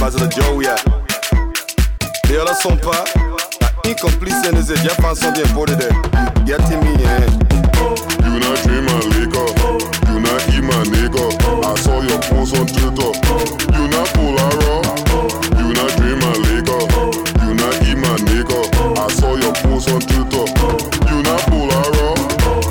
casa da Joey. Et ela sont pas incomplice and is it just found something important there. Getting me You not dream my nigga. You not eat my nigga. I saw your post on Twitter. You not Polaroid. You not dream my nigga. You not eat my nigga. I saw your post on Twitter. You not Polaroid.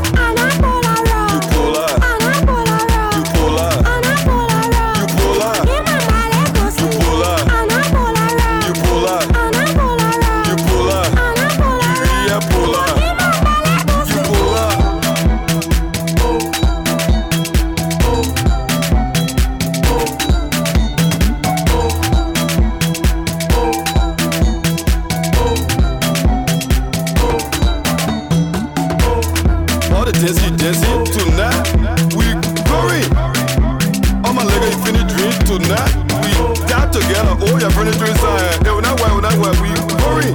Tonight, we going. All my nigga, you finish drink tonight. We got together. Oh, your finish drink sign. Hey, we're not why we going.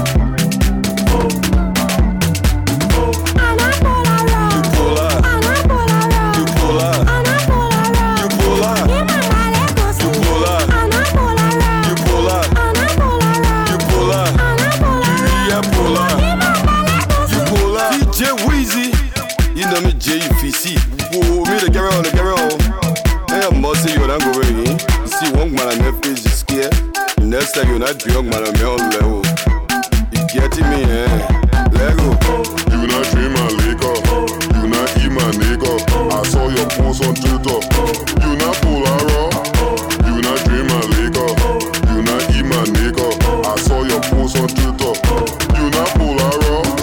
JFC, oh, me the carry on. Hey, I must say you don't go away. You see, one man on Netflix is scared. Next time you're not young man on my own level. You getting me, Let go. You not dream my nigga. You not eat my nigga. I saw your post on Twitter. You not Polaroid. You not dream my nigga. You not eat my nigga. I saw your post on Twitter. You not Polaroid.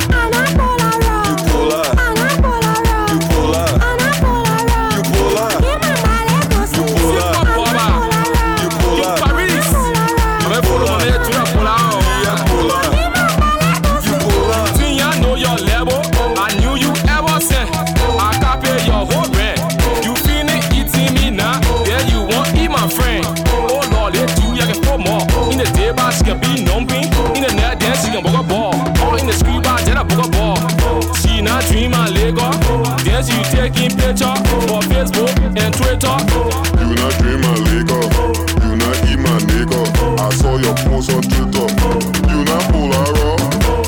She can be numbing in the net dance, she can book a ball. Or in the street bar, then I book a ball. She not dream my Lego. Dance you taking picture for Facebook and Twitter. You not dream my nigga. You not eat my nigga. I saw your post on Twitter. You not Polaroid.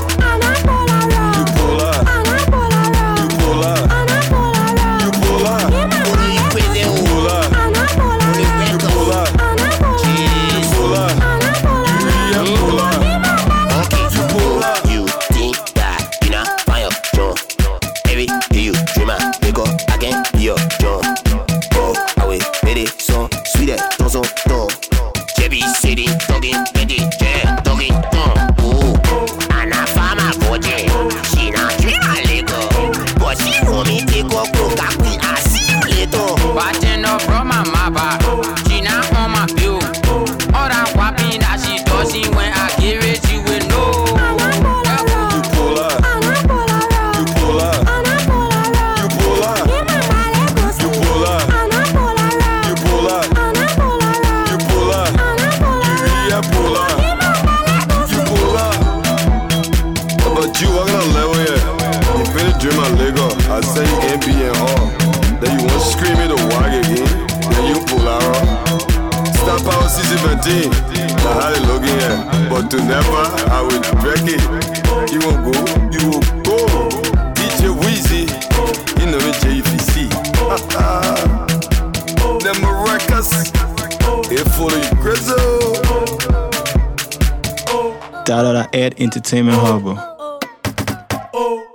I say you MB and all. Then you want to scream it or wag again. Then you pull out. Stop out season 15. Now how they looking at. But to never, I will break it. You won't go, you will go. DJ Weezy, you know me JFC. Them Maracas, it full of you grizzle. Da Ed Entertainment Harbor.